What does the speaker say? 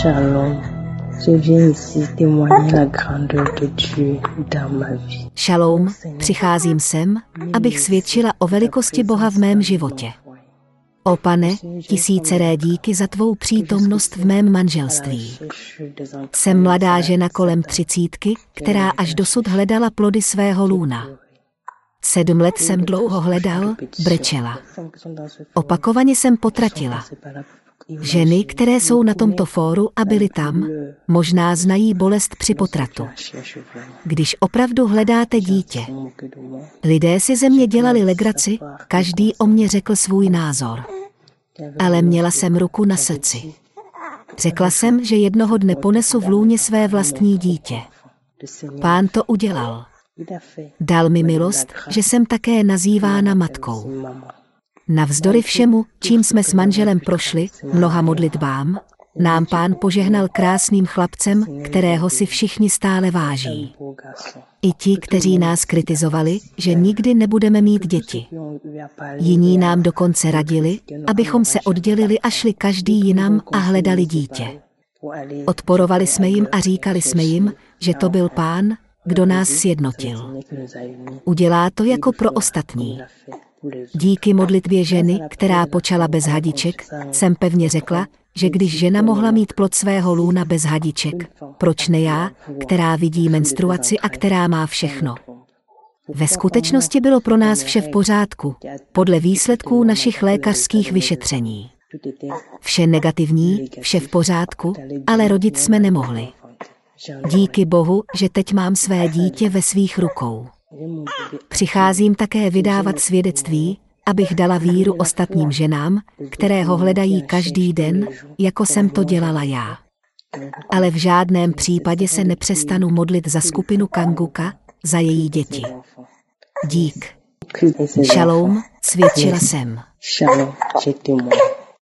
Shalom. Je viens ici témoigner la grandeur de Dieu dans ma vie. Šalom, přicházím sem, abych svědčila o velikosti Boha v mém životě. O Pane, tisíceré díky za tvou přítomnost v mém manželství. Jsem mladá žena kolem 30, která až dosud hledala plody svého lůna. 7 let jsem dlouho hledal, brečela. Opakovaně jsem potratila. Ženy, které jsou na tomto fóru a byly tam, možná znají bolest při potratu. Když opravdu hledáte dítě. Lidé si ze mě dělali legraci, každý o mě řekl svůj názor. Ale měla jsem ruku na srdci. Řekla jsem, že jednoho dne ponesu v lůně své vlastní dítě. Pán to udělal. Dal mi milost, že jsem také nazývána matkou. Navzdory všemu, čím jsme s manželem prošli, mnoha modlitbám, nám Pán požehnal krásným chlapcem, kterého si všichni stále váží. I ti, kteří nás kritizovali, že nikdy nebudeme mít děti. Jiní nám dokonce radili, abychom se oddělili a šli každý jinam a hledali dítě. Odporovali jsme jim a říkali jsme jim, že to byl Pán, kdo nás sjednotil. Udělá to jako pro ostatní. Díky modlitbě ženy, která počala bez hadiček, jsem pevně řekla, že když žena mohla mít plod svého lůna bez hadiček, proč ne já, která vidí menstruaci a která má všechno. Ve skutečnosti bylo pro nás vše v pořádku, podle výsledků našich lékařských vyšetření. Vše negativní, vše v pořádku, ale rodit jsme nemohli. Díky Bohu, že teď mám své dítě ve svých rukou. Přicházím také vydávat svědectví, abych dala víru ostatním ženám, které ho hledají každý den, jako jsem to dělala já. Ale v žádném případě se nepřestanu modlit za skupinu Kanguka, za její děti. Dík. Šalom, svědčila jsem. Shalom, je témoigne.